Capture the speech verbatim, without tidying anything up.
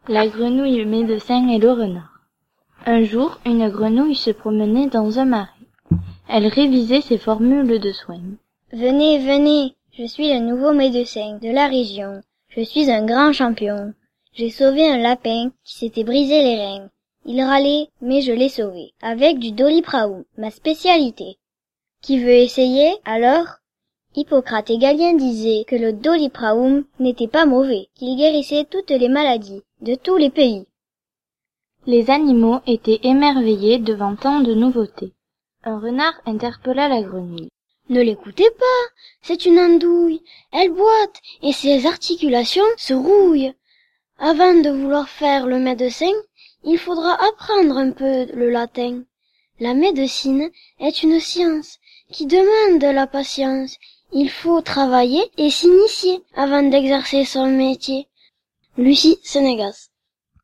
La grenouille médecin et le renard. Un jour, une grenouille se promenait dans un marais. Elle révisait ses formules de soins. Venez, venez, je suis le nouveau médecin de la région. Je suis un grand champion. J'ai sauvé un lapin qui s'était brisé les reins. Il râlait, mais je l'ai sauvé, avec du doliprane, ma spécialité. Qui veut essayer, alors? Hippocrate et Galien disaient que le doliprane n'était pas mauvais, qu'il guérissait toutes les maladies, de tous les pays. Les animaux étaient émerveillés devant tant de nouveautés. Un renard interpella la grenouille. Ne l'écoutez pas, c'est une andouille, elle boite et ses articulations se rouillent. Avant de vouloir faire le médecin, il faudra apprendre un peu le latin. La médecine est une science qui demande de la patience. Il faut travailler et s'initier avant d'exercer son métier. Lucie Sénégas.